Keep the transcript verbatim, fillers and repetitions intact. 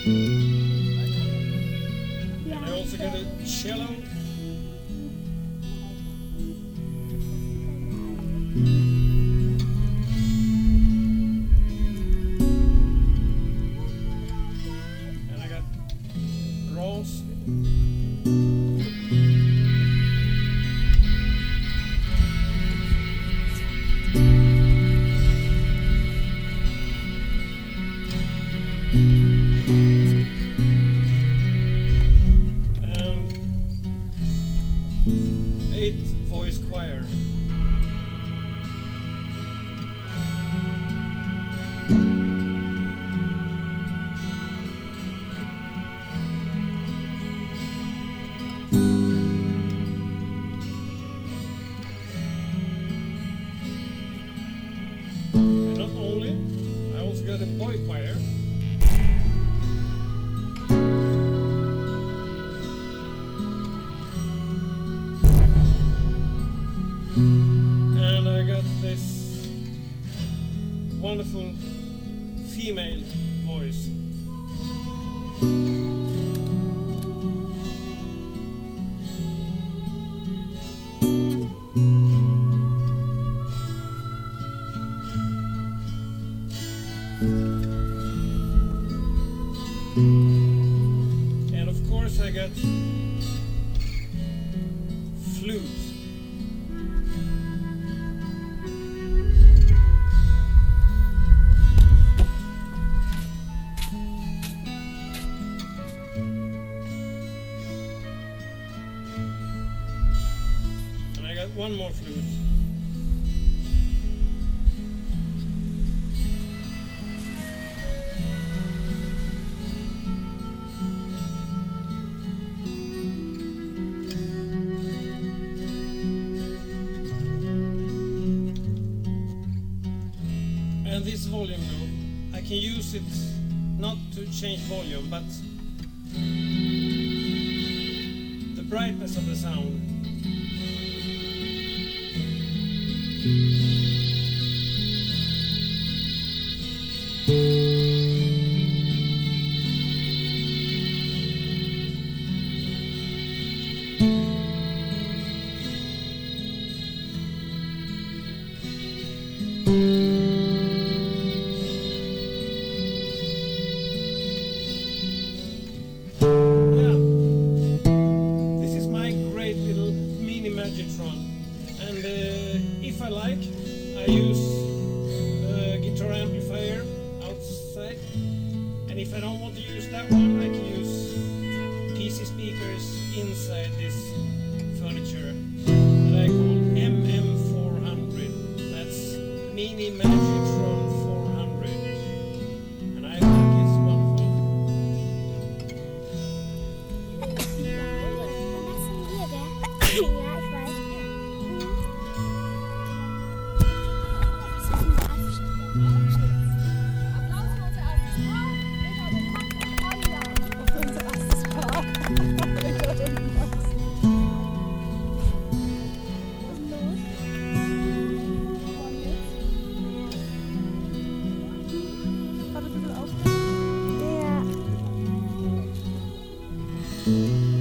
And I also got a cello. And I got rolls. Eight voice choir. And not only, I also got a boy choir. And I got this wonderful female voice. And of course I got flute. And I got one more flute. And this volume knob, I can use it not to change volume, but the brightness of the sound. Magitron, and uh, if I like, I use a guitar amplifier outside, and if I don't want to use that one, I can use P C speakers inside this furniture that I call M M four hundred. That's Mini Magitron four hundred, and I think it's wonderful. Ja.